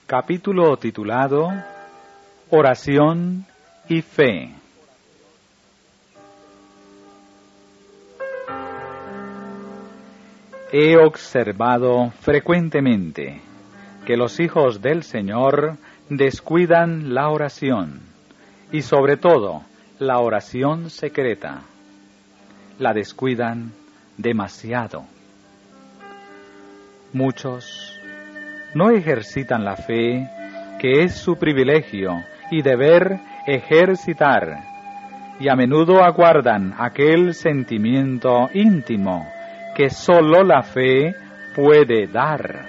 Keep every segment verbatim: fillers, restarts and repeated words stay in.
Capítulo titulado Oración y Fe. He observado frecuentemente que los hijos del Señor descuidan la oración, y sobre todo la oración secreta. La descuidan demasiado. Muchos no ejercitan la fe, que es su privilegio y deber ejercitar, y a menudo aguardan aquel sentimiento íntimo que sólo la fe puede dar.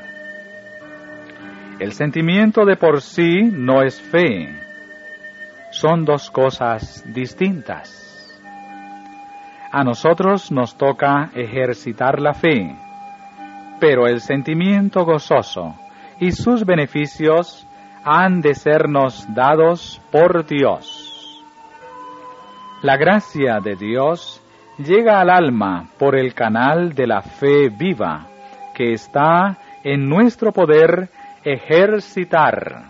El sentimiento de por sí no es fe. Son dos cosas distintas. A nosotros nos toca ejercitar la fe, pero el sentimiento gozoso y sus beneficios han de sernos dados por Dios. La gracia de Dios llega al alma por el canal de la fe viva que está en nuestro poder ejercitar.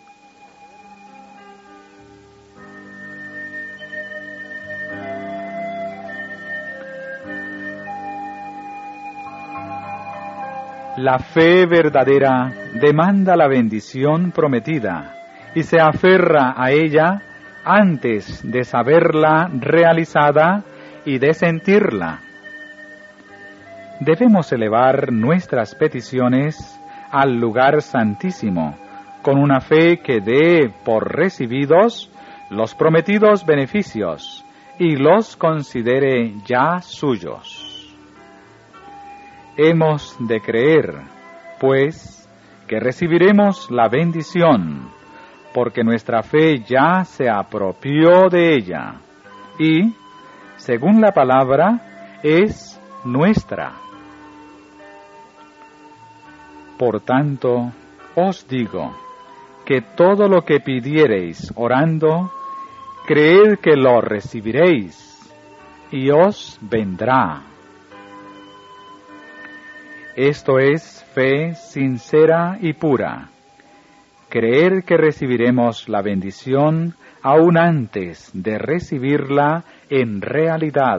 La fe verdadera demanda la bendición prometida y se aferra a ella antes de saberla realizada y de sentirla. Debemos elevar nuestras peticiones al lugar santísimo, con una fe que dé por recibidos los prometidos beneficios y los considere ya suyos. Hemos de creer, pues, que recibiremos la bendición, porque nuestra fe ya se apropió de ella, y, según la palabra, es nuestra. Por tanto, os digo, que todo lo que pidiereis orando, creed que lo recibiréis, y os vendrá. Esto es fe sincera y pura, creer que recibiremos la bendición aún antes de recibirla en realidad.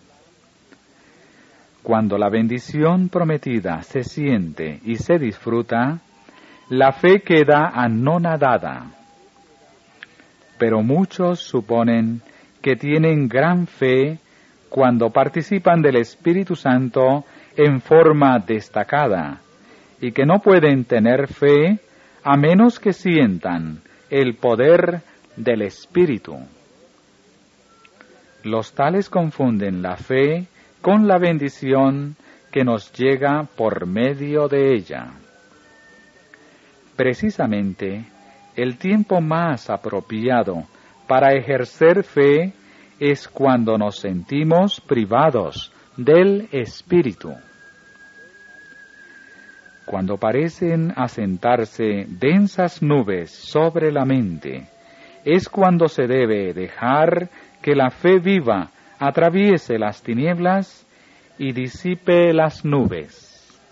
Cuando la bendición prometida se siente y se disfruta, la fe queda anonadada. Pero muchos suponen que tienen gran fe cuando participan del Espíritu Santo en forma destacada, y que no pueden tener fe a menos que sientan el poder del Espíritu. Los tales confunden la fe con la bendición que nos llega por medio de ella. Precisamente, el tiempo más apropiado para ejercer fe es cuando nos sentimos privados del Espíritu. Cuando parecen asentarse densas nubes sobre la mente, es cuando se debe dejar que la fe viva atraviese las tinieblas y disipe las nubes.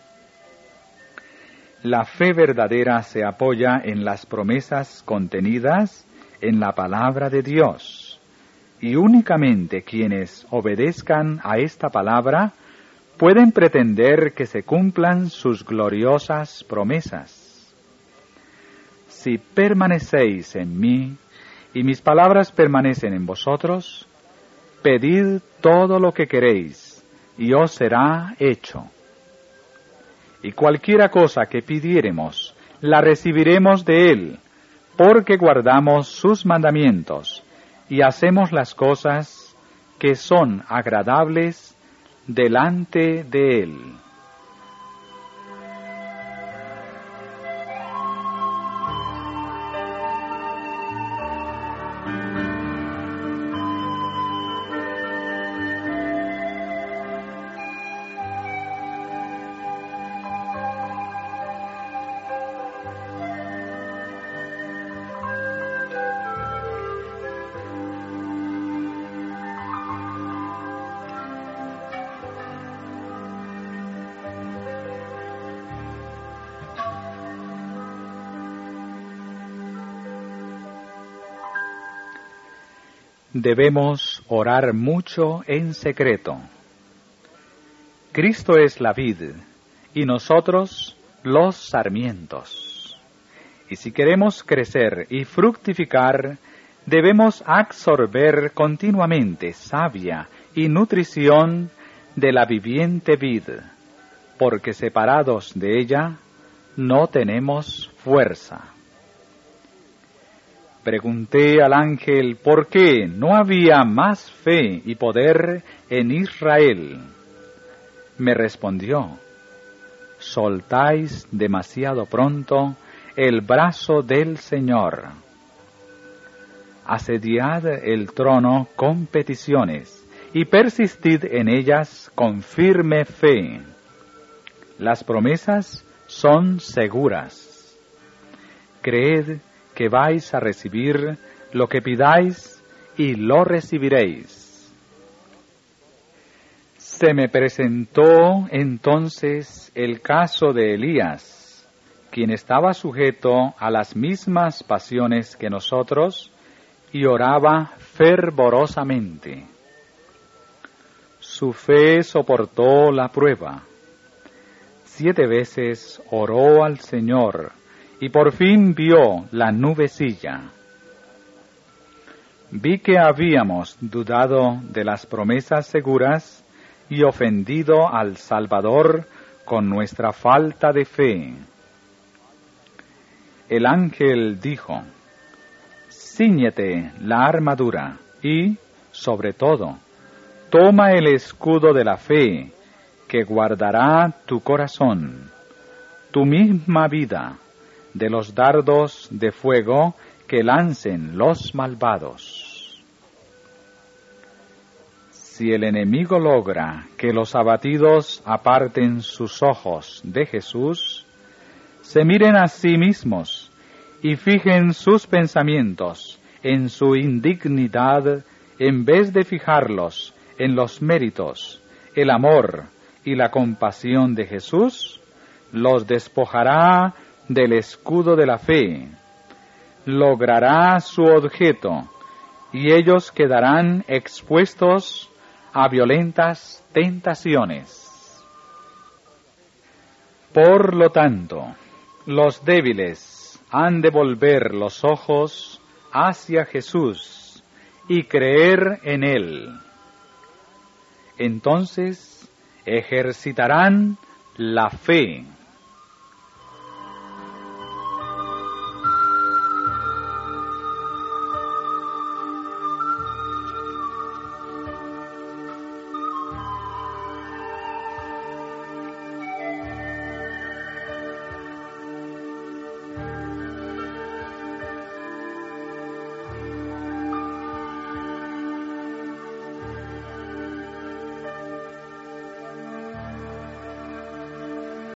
La fe verdadera se apoya en las promesas contenidas en la palabra de Dios. Y únicamente quienes obedezcan a esta palabra pueden pretender que se cumplan sus gloriosas promesas. Si permanecéis en mí y mis palabras permanecen en vosotros, pedid todo lo que queréis y os será hecho. Y cualquiera cosa que pidiéremos, la recibiremos de Él, porque guardamos sus mandamientos y hacemos las cosas que son agradables delante de Él. debemos orar mucho en secreto. Cristo es la vid y nosotros los sarmientos. Y si queremos crecer y fructificar, debemos absorber continuamente savia y nutrición de la viviente vid, porque separados de ella no tenemos fuerza. Pregunté al ángel por qué no había más fe y poder en Israel. Me respondió: soltáis demasiado pronto el brazo del Señor. Asediad el trono con peticiones y persistid en ellas con firme fe. Las promesas son seguras. Creed que vais a recibir lo que pidáis y lo recibiréis. Se me presentó entonces el caso de Elías, quien estaba sujeto a las mismas pasiones que nosotros y oraba fervorosamente. Su fe soportó la prueba. Siete veces oró al Señor y por fin vio la nubecilla. Vi que habíamos dudado de las promesas seguras y ofendido al Salvador con nuestra falta de fe. El ángel dijo: cíñete la armadura y, sobre todo, toma el escudo de la fe, que guardará tu corazón, tu misma vida, de los dardos de fuego que lancen los malvados. Si el enemigo logra que los abatidos aparten sus ojos de Jesús, se miren a sí mismos y fijen sus pensamientos en su indignidad en vez de fijarlos en los méritos, el amor y la compasión de Jesús, los despojará del escudo de la fe, logrará su objeto, y ellos quedarán expuestos a violentas tentaciones. Por lo tanto, los débiles han de volver los ojos hacia Jesús y creer en Él. Entonces ejercitarán la fe.